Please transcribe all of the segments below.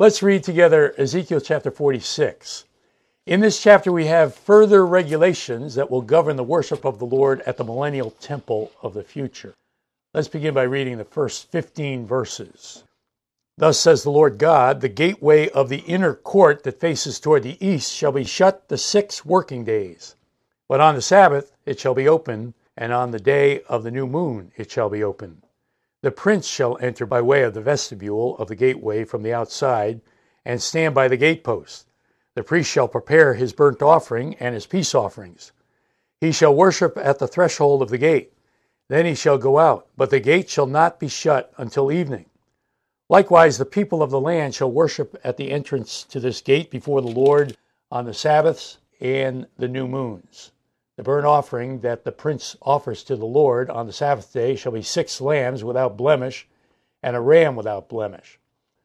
Let's read together Ezekiel chapter 46. In this chapter, we have further regulations that will govern the worship of the Lord at the millennial temple of the future. Let's begin by reading the first 15 verses. Thus says the Lord God, the gateway of the inner court that faces toward the east shall be shut the 6 working days. But on the Sabbath it shall be open, and on the day of the new moon it shall be open. The prince shall enter by way of the vestibule of the gateway from the outside, and stand by the gatepost. The priest shall prepare his burnt offering and his peace offerings. He shall worship at the threshold of the gate. Then he shall go out, but the gate shall not be shut until evening. Likewise, the people of the land shall worship at the entrance to this gate before the Lord on the Sabbaths and the new moons. The burnt offering that the prince offers to the Lord on the Sabbath day shall be 6 lambs without blemish, and a ram without blemish.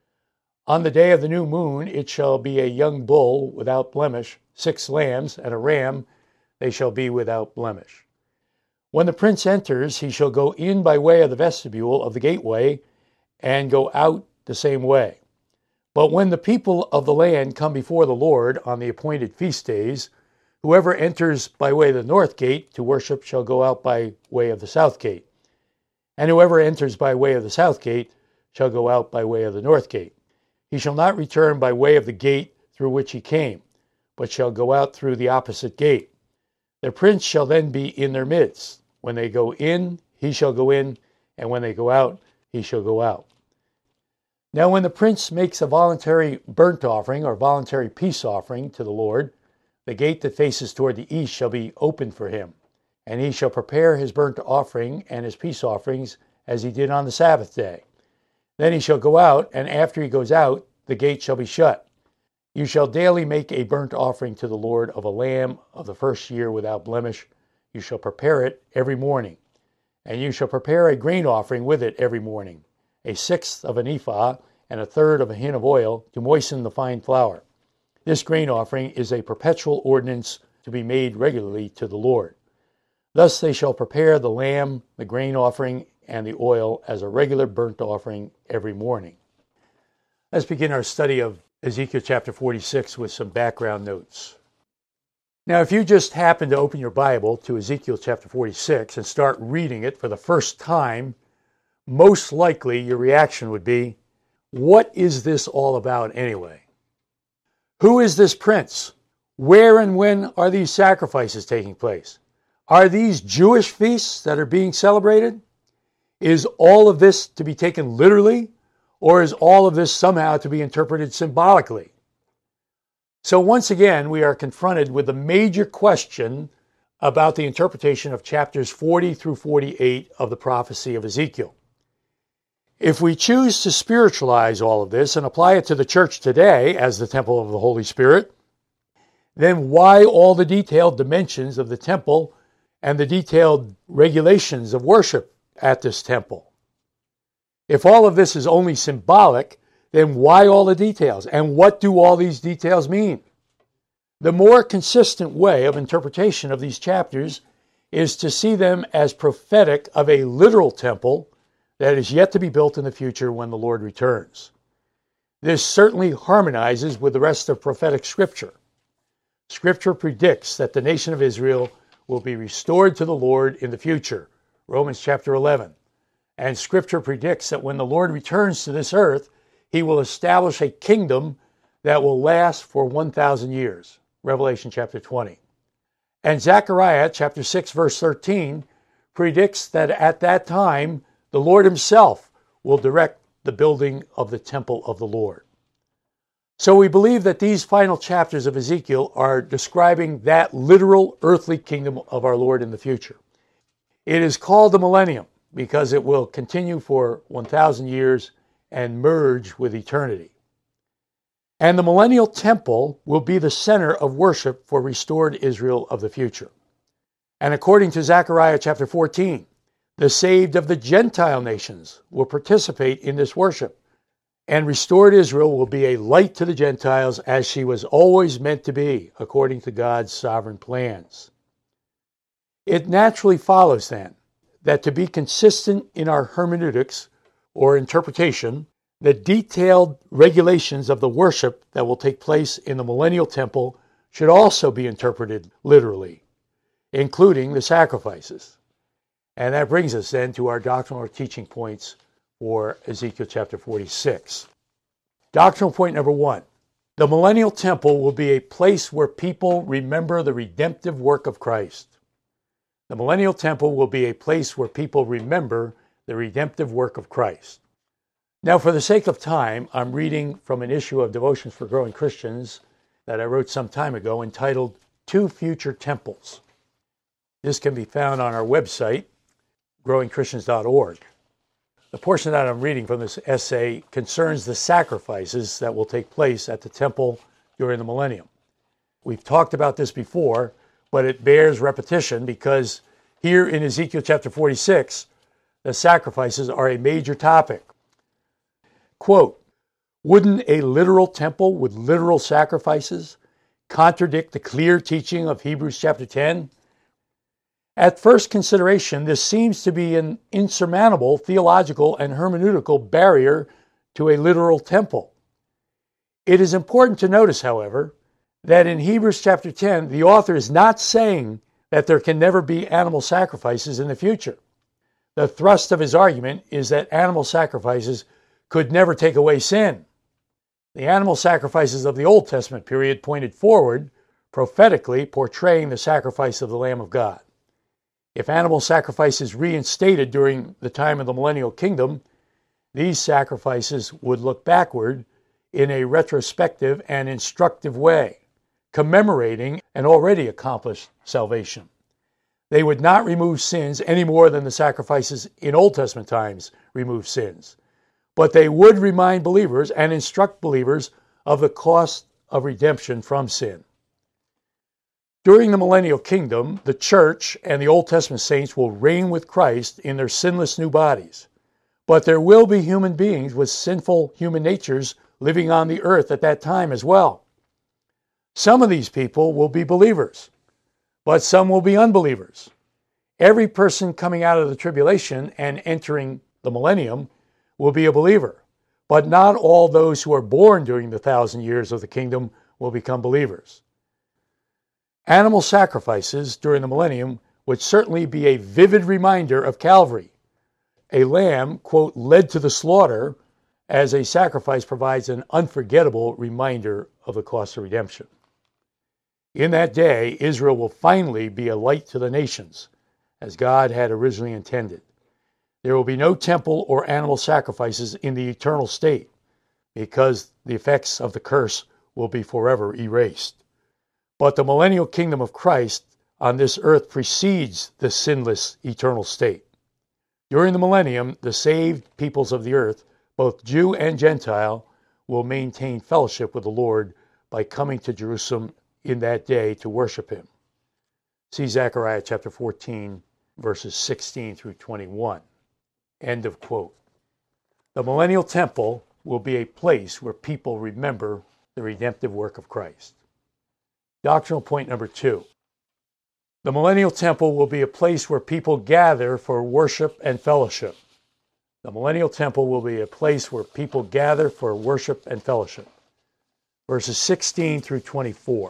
On the day of the new moon it shall be a young bull without blemish, 6 lambs, and a ram, they shall be without blemish. When the prince enters, he shall go in by way of the vestibule of the gateway, and go out the same way. But when the people of the land come before the Lord on the appointed feast days, whoever enters by way of the north gate to worship shall go out by way of the south gate. And whoever enters by way of the south gate shall go out by way of the north gate. He shall not return by way of the gate through which he came, but shall go out through the opposite gate. The prince shall then be in their midst. When they go in, he shall go in, and when they go out, he shall go out. Now when the prince makes a voluntary burnt offering or voluntary peace offering to the Lord, the gate that faces toward the east shall be opened for him, and he shall prepare his burnt offering and his peace offerings as he did on the Sabbath day. Then he shall go out, and after he goes out, the gate shall be shut. You shall daily make a burnt offering to the Lord of a lamb of the first year without blemish. You shall prepare it every morning. And you shall prepare a grain offering with it every morning, 1/6 of an ephah and 1/3 of a hin of oil to moisten the fine flour. This grain offering is a perpetual ordinance to be made regularly to the Lord. Thus they shall prepare the lamb, the grain offering, and the oil as a regular burnt offering every morning. Let's begin our study of Ezekiel chapter 46 with some background notes. Now, if you just happen to open your Bible to Ezekiel chapter 46 and start reading it for the first time, most likely your reaction would be, what is this all about anyway? Who is this prince? Where and when are these sacrifices taking place? Are these Jewish feasts that are being celebrated? Is all of this to be taken literally, or is all of this somehow to be interpreted symbolically? So once again, we are confronted with the major question about the interpretation of chapters 40 through 48 of the prophecy of Ezekiel. If we choose to spiritualize all of this and apply it to the church today as the temple of the Holy Spirit, then why all the detailed dimensions of the temple and the detailed regulations of worship at this temple? If all of this is only symbolic, then why all the details? And what do all these details mean? The more consistent way of interpretation of these chapters is to see them as prophetic of a literal temple that is yet to be built in the future when the Lord returns. This certainly harmonizes with the rest of prophetic Scripture. Scripture predicts that the nation of Israel will be restored to the Lord in the future, Romans chapter 11. And Scripture predicts that when the Lord returns to this earth, he will establish a kingdom that will last for 1,000 years, Revelation chapter 20. And Zechariah chapter 6 verse 13 predicts that at that time, the Lord himself will direct the building of the temple of the Lord. So we believe that these final chapters of Ezekiel are describing that literal earthly kingdom of our Lord in the future. It is called the millennium because it will continue for 1,000 years and merge with eternity. And the millennial temple will be the center of worship for restored Israel of the future. And according to Zechariah chapter 14, the saved of the Gentile nations will participate in this worship, and restored Israel will be a light to the Gentiles as she was always meant to be, according to God's sovereign plans. It naturally follows then that to be consistent in our hermeneutics or interpretation, The detailed regulations of the worship that will take place in the millennial temple should also be interpreted literally, including the sacrifices. And that brings us then to our doctrinal or teaching points for Ezekiel chapter 46. Doctrinal point number 1. The millennial temple will be a place where people remember the redemptive work of Christ. The millennial temple will be a place where people remember the redemptive work of Christ. Now, for the sake of time, I'm reading from an issue of Devotions for Growing Christians that I wrote some time ago entitled Two Future Temples. This can be found on our website, growingchristians.org. The portion that I'm reading from this essay concerns the sacrifices that will take place at the temple during the millennium. We've talked about this before, but it bears repetition because here in Ezekiel chapter 46, the sacrifices are a major topic. Quote, wouldn't a literal temple with literal sacrifices contradict the clear teaching of Hebrews chapter 10? At first consideration, this seems to be an insurmountable theological and hermeneutical barrier to a literal temple. It is important to notice, however, that in Hebrews chapter 10, the author is not saying that there can never be animal sacrifices in the future. The thrust of his argument is that animal sacrifices could never take away sin. The animal sacrifices of the Old Testament period pointed forward, prophetically portraying the sacrifice of the Lamb of God. If animal sacrifice is reinstated during the time of the millennial kingdom, these sacrifices would look backward in a retrospective and instructive way, commemorating an already accomplished salvation. They would not remove sins any more than the sacrifices in Old Testament times removed sins, but they would remind believers and instruct believers of the cost of redemption from sin. During the millennial kingdom, the church and the Old Testament saints will reign with Christ in their sinless new bodies. But there will be human beings with sinful human natures living on the earth at that time as well. Some of these people will be believers, but some will be unbelievers. Every person coming out of the tribulation and entering the millennium will be a believer, but not all those who are born during the 1,000 years of the kingdom will become believers. Animal sacrifices during the millennium would certainly be a vivid reminder of Calvary. A lamb, quote, led to the slaughter as a sacrifice provides an unforgettable reminder of the cost of redemption. In that day, Israel will finally be a light to the nations, as God had originally intended. There will be no temple or animal sacrifices in the eternal state, because the effects of the curse will be forever erased. But the millennial kingdom of Christ on this earth precedes the sinless eternal state. During the millennium, the saved peoples of the earth, both Jew and Gentile, will maintain fellowship with the Lord by coming to Jerusalem in that day to worship him. See Zechariah chapter 14, verses 16 through 21. End of quote. The millennial temple will be a place where people remember the redemptive work of Christ. Doctrinal point number 2. The millennial temple will be a place where people gather for worship and fellowship. The millennial temple will be a place where people gather for worship and fellowship. Verses 16 through 24.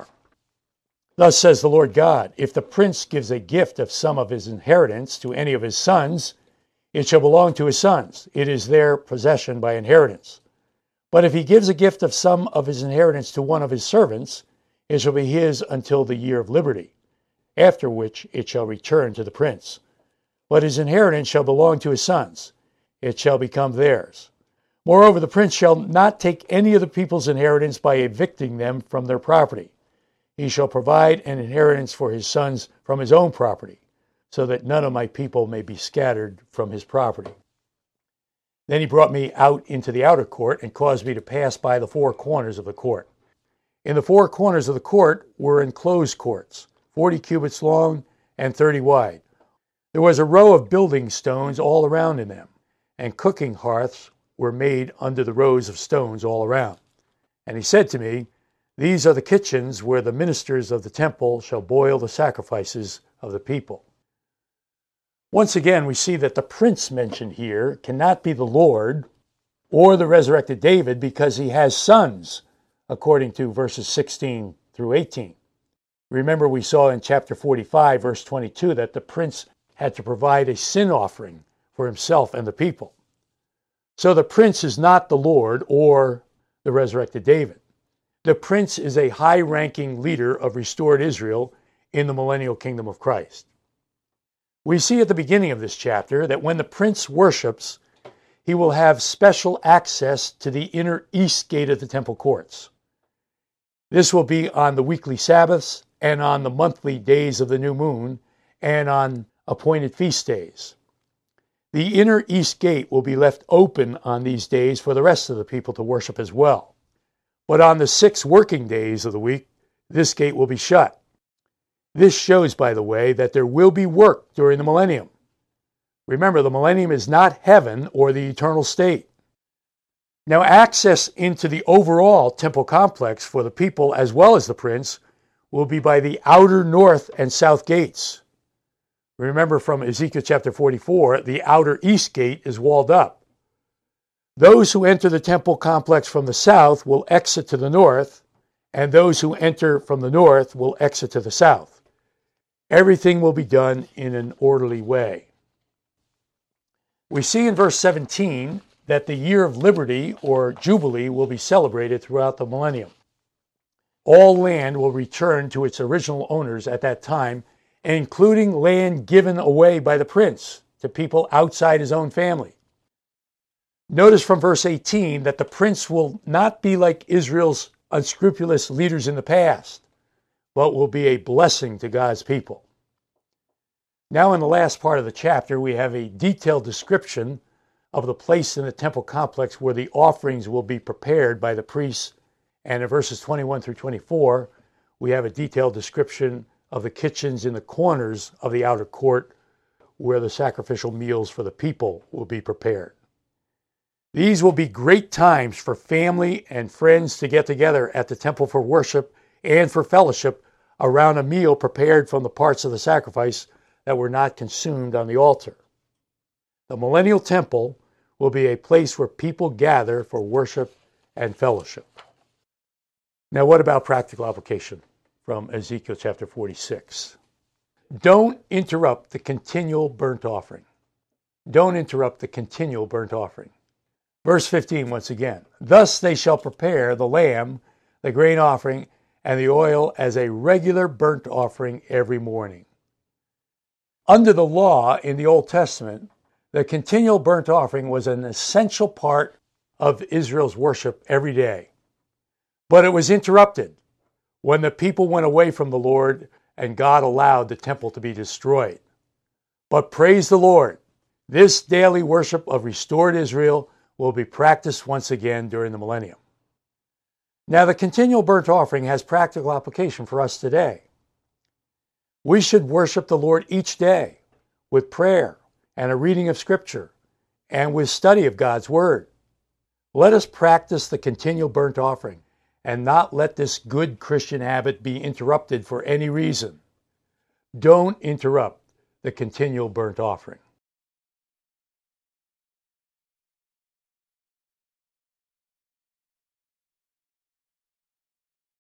Thus says the Lord God, if the prince gives a gift of some of his inheritance to any of his sons, it shall belong to his sons. It is their possession by inheritance. But if he gives a gift of some of his inheritance to one of his servants, it shall be his until the year of liberty, after which it shall return to the prince. But his inheritance shall belong to his sons. It shall become theirs. Moreover, the prince shall not take any of the people's inheritance by evicting them from their property. He shall provide an inheritance for his sons from his own property, so that none of my people may be scattered from his property. Then he brought me out into the outer court and caused me to pass by the 4 corners of the court. In the 4 corners of the court were enclosed courts, 40 cubits long and 30 wide. There was a row of building stones all around in them, and cooking hearths were made under the rows of stones all around. And he said to me, these are the kitchens where the ministers of the temple shall boil the sacrifices of the people. Once again, we see that the prince mentioned here cannot be the Lord, or the resurrected David because he has sons, according to verses 16 through 18. Remember, we saw in chapter 45, verse 22, that the prince had to provide a sin offering for himself and the people. So the prince is not the Lord or the resurrected David. The prince is a high-ranking leader of restored Israel in the millennial kingdom of Christ. We see at the beginning of this chapter that when the prince worships, he will have special access to the inner east gate of the temple courts. This will be on the weekly Sabbaths and on the monthly days of the new moon and on appointed feast days. The inner east gate will be left open on these days for the rest of the people to worship as well. But on the 6 working days of the week, this gate will be shut. This shows, by the way, that there will be work during the millennium. Remember, the millennium is not heaven or the eternal state. Now, access into the overall temple complex for the people as well as the prince will be by the outer north and south gates. Remember from Ezekiel chapter 44, the outer east gate is walled up. Those who enter the temple complex from the south will exit to the north, and those who enter from the north will exit to the south. Everything will be done in an orderly way. We see in verse 17 that the year of liberty or jubilee will be celebrated throughout the millennium. All land will return to its original owners at that time, including land given away by the prince to people outside his own family. Notice from verse 18 that the prince will not be like Israel's unscrupulous leaders in the past, but will be a blessing to God's people. Now in the last part of the chapter, we have a detailed description of the place in the temple complex where the offerings will be prepared by the priests. And in verses 21 through 24, we have a detailed description of the kitchens in the corners of the outer court where the sacrificial meals for the people will be prepared. These will be great times for family and friends to get together at the temple for worship and for fellowship around a meal prepared from the parts of the sacrifice that were not consumed on the altar. The millennial temple will be a place where people gather for worship and fellowship. Now, what about practical application from Ezekiel chapter 46? Don't interrupt the continual burnt offering. Don't interrupt the continual burnt offering. Verse 15 once again. Thus they shall prepare the lamb, the grain offering, and the oil as a regular burnt offering every morning. Under the law in the Old Testament, the continual burnt offering was an essential part of Israel's worship every day. But it was interrupted when the people went away from the Lord and God allowed the temple to be destroyed. But praise the Lord, this daily worship of restored Israel will be practiced once again during the millennium. Now, the continual burnt offering has practical application for us today. We should worship the Lord each day with prayer and a reading of Scripture and with study of God's Word. Let us practice the continual burnt offering and not let this good Christian habit be interrupted for any reason. Don't interrupt the continual burnt offering.